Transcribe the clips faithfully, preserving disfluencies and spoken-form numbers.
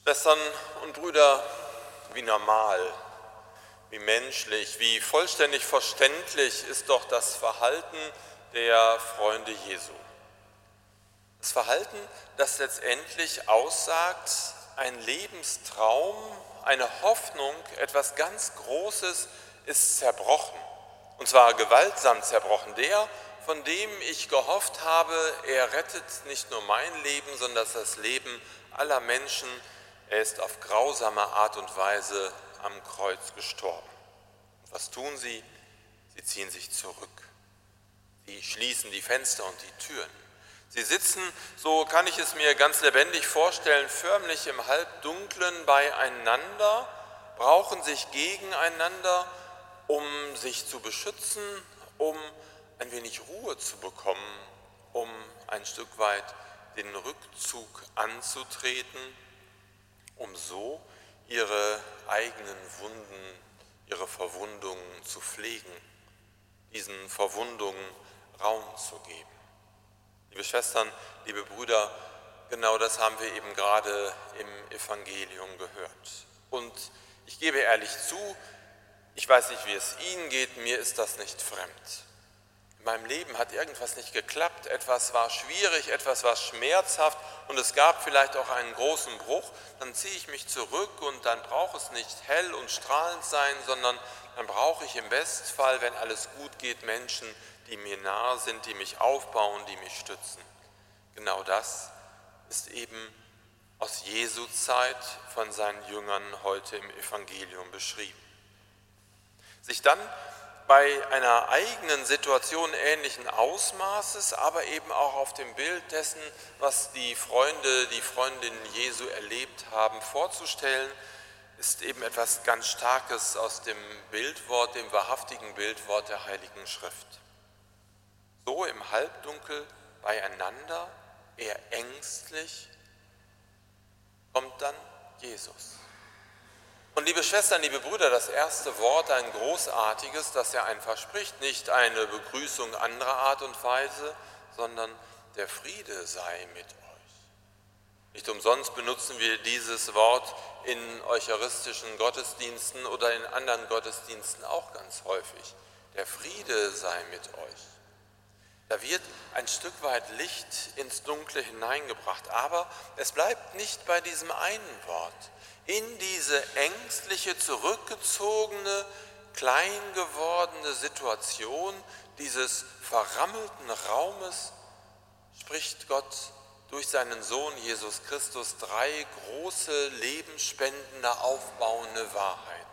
Schwestern und Brüder, wie normal, wie menschlich, wie vollständig verständlich ist doch das Verhalten der Freunde Jesu. Das Verhalten, das letztendlich aussagt, ein Lebenstraum, eine Hoffnung, etwas ganz Großes ist zerbrochen. Und zwar gewaltsam zerbrochen. Der, von dem ich gehofft habe, er rettet nicht nur mein Leben, sondern das Leben aller Menschen. Er ist auf grausame Art und Weise am Kreuz gestorben. Und was tun sie? Sie ziehen sich zurück. Sie schließen die Fenster und die Türen. Sie sitzen, so kann ich es mir ganz lebendig vorstellen, förmlich im Halbdunklen beieinander, brauchen sich gegeneinander, um sich zu beschützen, um ein wenig Ruhe zu bekommen, um ein Stück weit den Rückzug anzutreten, um so ihre eigenen Wunden, ihre Verwundungen zu pflegen, diesen Verwundungen Raum zu geben. Liebe Schwestern, liebe Brüder, genau das haben wir eben gerade im Evangelium gehört. Und ich gebe ehrlich zu, ich weiß nicht, wie es Ihnen geht, mir ist das nicht fremd. In meinem Leben hat irgendwas nicht geklappt, etwas war schwierig, etwas war schmerzhaft und es gab vielleicht auch einen großen Bruch, dann ziehe ich mich zurück und dann braucht es nicht hell und strahlend sein, sondern dann brauche ich im Bestfall, wenn alles gut geht, Menschen, die mir nahe sind, die mich aufbauen, die mich stützen. Genau das ist eben aus Jesu Zeit von seinen Jüngern heute im Evangelium beschrieben. Sich dann bei einer eigenen Situation ähnlichen Ausmaßes, aber eben auch auf dem Bild dessen, was die Freunde, die Freundinnen Jesu erlebt haben, vorzustellen, ist eben etwas ganz Starkes aus dem Bildwort, dem wahrhaftigen Bildwort der Heiligen Schrift. So im Halbdunkel beieinander, eher ängstlich, kommt dann Jesus. Und liebe Schwestern, liebe Brüder, das erste Wort, ein großartiges, das er einfach spricht, nicht eine Begrüßung anderer Art und Weise, sondern der Friede sei mit euch. Nicht umsonst benutzen wir dieses Wort in eucharistischen Gottesdiensten oder in anderen Gottesdiensten auch ganz häufig. Der Friede sei mit euch. Da wird ein Stück weit Licht ins Dunkle hineingebracht, aber es bleibt nicht bei diesem einen Wort. In diese ängstliche, zurückgezogene, klein gewordene Situation dieses verrammelten Raumes spricht Gott durch seinen Sohn Jesus Christus drei große, lebensspendende, aufbauende Wahrheiten.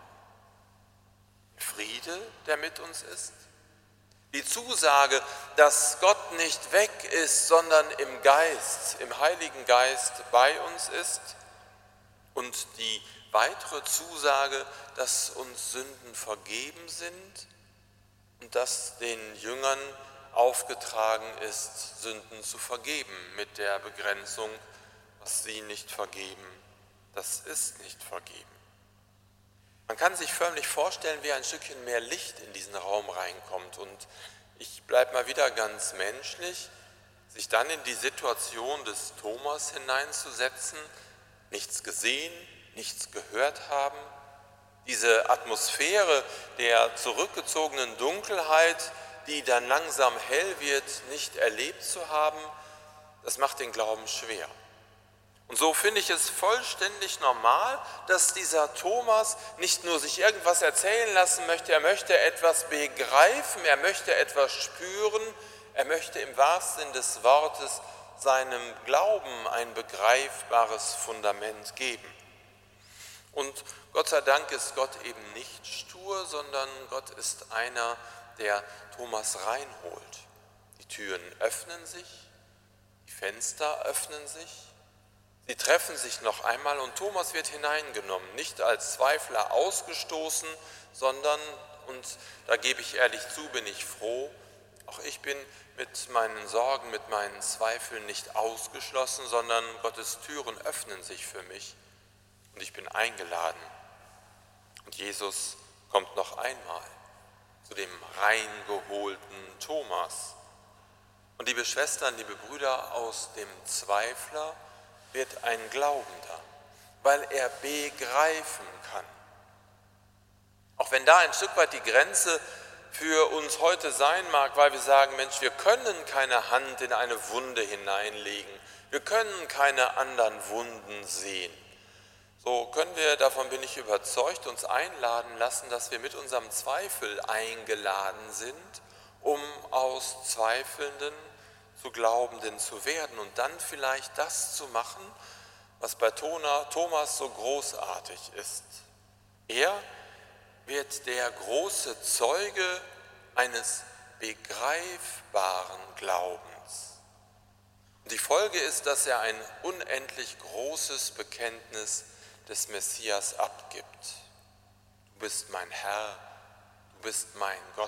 Friede, der mit uns ist. Die Zusage, dass Gott nicht weg ist, sondern im Geist, im Heiligen Geist bei uns ist. Und die weitere Zusage, dass uns Sünden vergeben sind und dass den Jüngern aufgetragen ist, Sünden zu vergeben, mit der Begrenzung, was sie nicht vergeben, das ist nicht vergeben. Man kann sich förmlich vorstellen, wie ein Stückchen mehr Licht in diesen Raum reinkommt. Und ich bleibe mal wieder ganz menschlich, sich dann in die Situation des Thomas hineinzusetzen, nichts gesehen, nichts gehört haben, diese Atmosphäre der zurückgezogenen Dunkelheit, die dann langsam hell wird, nicht erlebt zu haben, das macht den Glauben schwer. Und so finde ich es vollständig normal, dass dieser Thomas nicht nur sich irgendwas erzählen lassen möchte, er möchte etwas begreifen, er möchte etwas spüren, er möchte im wahrsten Sinne des Wortes seinem Glauben ein begreifbares Fundament geben. Und Gott sei Dank ist Gott eben nicht stur, sondern Gott ist einer, der Thomas reinholt. Die Türen öffnen sich, die Fenster öffnen sich, sie treffen sich noch einmal und Thomas wird hineingenommen, nicht als Zweifler ausgestoßen, sondern, und da gebe ich ehrlich zu, bin ich froh, auch ich bin mit meinen Sorgen, mit meinen Zweifeln nicht ausgeschlossen, sondern Gottes Türen öffnen sich für mich und ich bin eingeladen. Und Jesus kommt noch einmal zu dem reingeholten Thomas. Und liebe Schwestern, liebe Brüder, aus dem Zweifler wird ein Glaubender. weil er begreifen kann. Auch wenn da ein Stück weit die Grenze für uns heute sein mag, weil wir sagen, Mensch, wir können keine Hand in eine Wunde hineinlegen, wir können keine anderen Wunden sehen. So können wir, davon bin ich überzeugt, uns einladen lassen, dass wir mit unserem Zweifel eingeladen sind, um aus Zweifelnden zu Glaubenden zu werden und dann vielleicht das zu machen, was bei Thomas so großartig ist. Er wird der große Zeuge eines begreifbaren Glaubens. Und die Folge ist, dass er ein unendlich großes Bekenntnis des Messias abgibt. Du bist mein Herr, du bist mein Gott.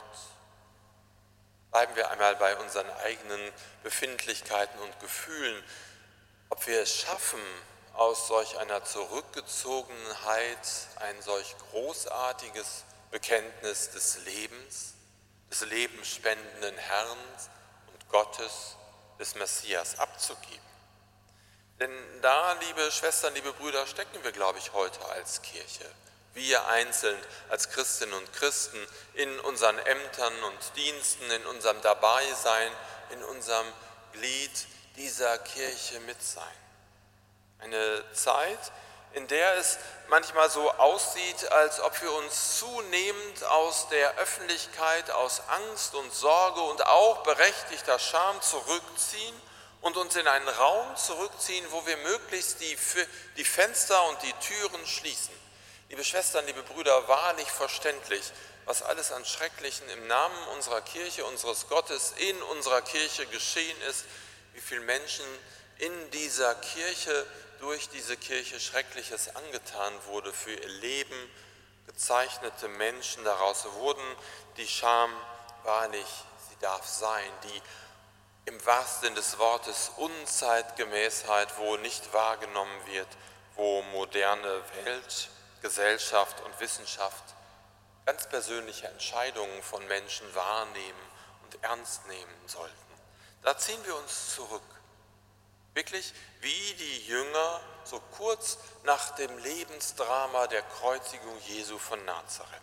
Bleiben wir einmal bei unseren eigenen Befindlichkeiten und Gefühlen, ob wir es schaffen, aus solch einer Zurückgezogenheit ein solch großartiges Bekenntnis des Lebens, des lebensspendenden Herrn und Gottes, des Messias abzugeben. Denn da, liebe Schwestern, liebe Brüder, stecken wir, glaube ich, heute als Kirche. Wir einzeln als Christinnen und Christen in unseren Ämtern und Diensten, in unserem Dabeisein, in unserem Glied dieser Kirche mit sein. Eine Zeit, in der es manchmal so aussieht, als ob wir uns zunehmend aus der Öffentlichkeit, aus Angst und Sorge und auch berechtigter Scham zurückziehen und uns in einen Raum zurückziehen, wo wir möglichst die, die Fenster und die Türen schließen. Liebe Schwestern, liebe Brüder, wahrlich verständlich, was alles an Schrecklichen im Namen unserer Kirche, unseres Gottes, in unserer Kirche geschehen ist, wie viele Menschen in dieser Kirche, durch diese Kirche Schreckliches angetan wurde für ihr Leben, gezeichnete Menschen daraus wurden, die Scham wahrlich, sie darf sein, die im wahrsten Sinne des Wortes Unzeitgemäßheit, wo nicht wahrgenommen wird, wo moderne Welt, Gesellschaft und Wissenschaft ganz persönliche Entscheidungen von Menschen wahrnehmen und ernst nehmen sollten. Da ziehen wir uns zurück. Wirklich wie die Jünger so kurz nach dem Lebensdrama der Kreuzigung Jesu von Nazareth.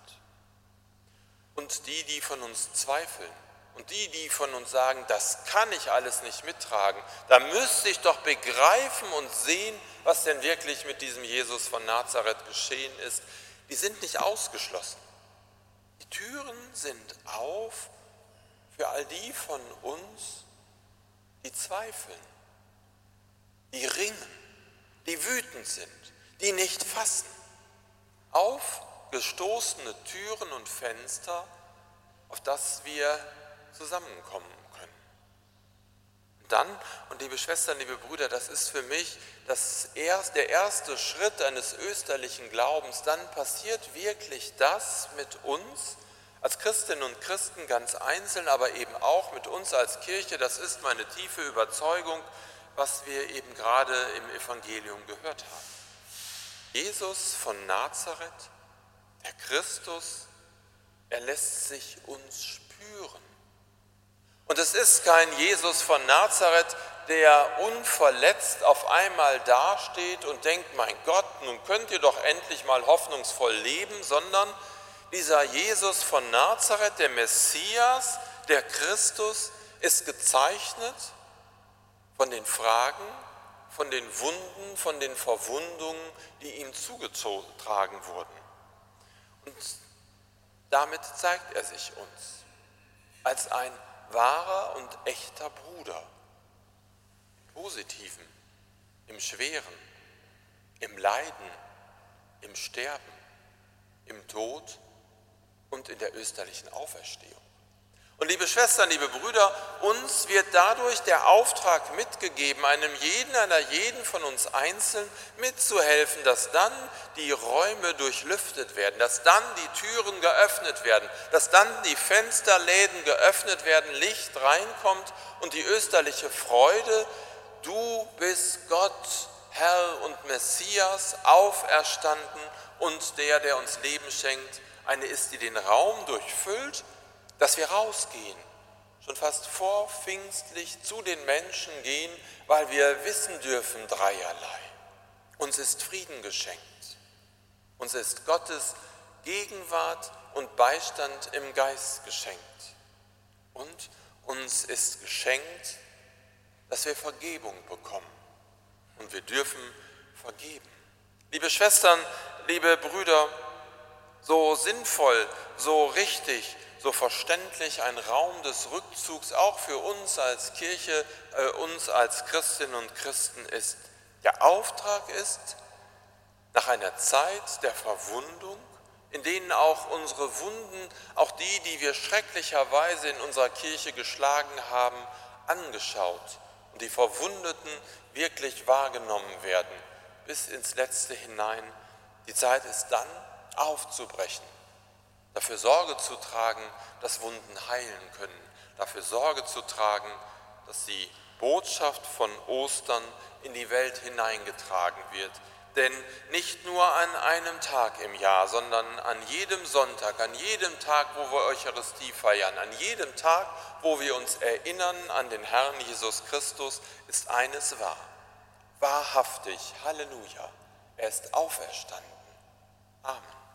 Und die, die von uns zweifeln und die, die von uns sagen, das kann ich alles nicht mittragen, da müsste ich doch begreifen und sehen, was denn wirklich mit diesem Jesus von Nazareth geschehen ist, die sind nicht ausgeschlossen. Die Türen sind auf für all die von uns, die zweifeln, die ringen, die wütend sind, die nicht fassen. Aufgestoßene Türen und Fenster, auf das wir zusammenkommen können. Und dann, und liebe Schwestern, liebe Brüder, das ist für mich das erst, der erste Schritt eines österlichen Glaubens, dann passiert wirklich das mit uns, als Christinnen und Christen ganz einzeln, aber eben auch mit uns als Kirche, das ist meine tiefe Überzeugung, was wir eben gerade im Evangelium gehört haben. Jesus von Nazareth, der Christus, er lässt sich uns spüren. Und es ist kein Jesus von Nazareth, der unverletzt auf einmal dasteht und denkt, mein Gott, nun könnt ihr doch endlich mal hoffnungsvoll leben, sondern dieser Jesus von Nazareth, der Messias, der Christus, ist gezeichnet von den Fragen, von den Wunden, von den Verwundungen, die ihm zugetragen wurden. Und damit zeigt er sich uns als ein wahrer und echter Bruder, im Positiven, im Schweren, im Leiden, im Sterben, im Tod und in der österlichen Auferstehung. Und liebe Schwestern, liebe Brüder, uns wird dadurch der Auftrag mitgegeben, einem jeden, einer jeden von uns einzeln mitzuhelfen, dass dann die Räume durchlüftet werden, dass dann die Türen geöffnet werden, dass dann die Fensterläden geöffnet werden, Licht reinkommt und die österliche Freude, du bist Gott, Herr und Messias, auferstanden und der, der uns Leben schenkt, eine ist, die den Raum durchfüllt, dass wir rausgehen, schon fast vorpfingstlich zu den Menschen gehen, weil wir wissen dürfen dreierlei. Und uns ist Frieden geschenkt. Uns ist Gottes Gegenwart und Beistand im Geist geschenkt. Und uns ist geschenkt, dass wir Vergebung bekommen. Und wir dürfen vergeben. Liebe Schwestern, liebe Brüder, so sinnvoll, so richtig, so verständlich ein Raum des Rückzugs auch für uns als Kirche, äh, uns als Christinnen und Christen ist, der Auftrag ist, nach einer Zeit der Verwundung, in denen auch unsere Wunden, auch die, die wir schrecklicherweise in unserer Kirche geschlagen haben, angeschaut und die Verwundeten wirklich wahrgenommen werden, bis ins Letzte hinein. Die Zeit ist dann, aufzubrechen, dafür Sorge zu tragen, dass Wunden heilen können, dafür Sorge zu tragen, dass die Botschaft von Ostern in die Welt hineingetragen wird. Denn nicht nur an einem Tag im Jahr, sondern an jedem Sonntag, an jedem Tag, wo wir Eucharistie feiern, an jedem Tag, wo wir uns erinnern an den Herrn Jesus Christus, ist eines wahr. Wahrhaftig, Halleluja, er ist auferstanden. Amen.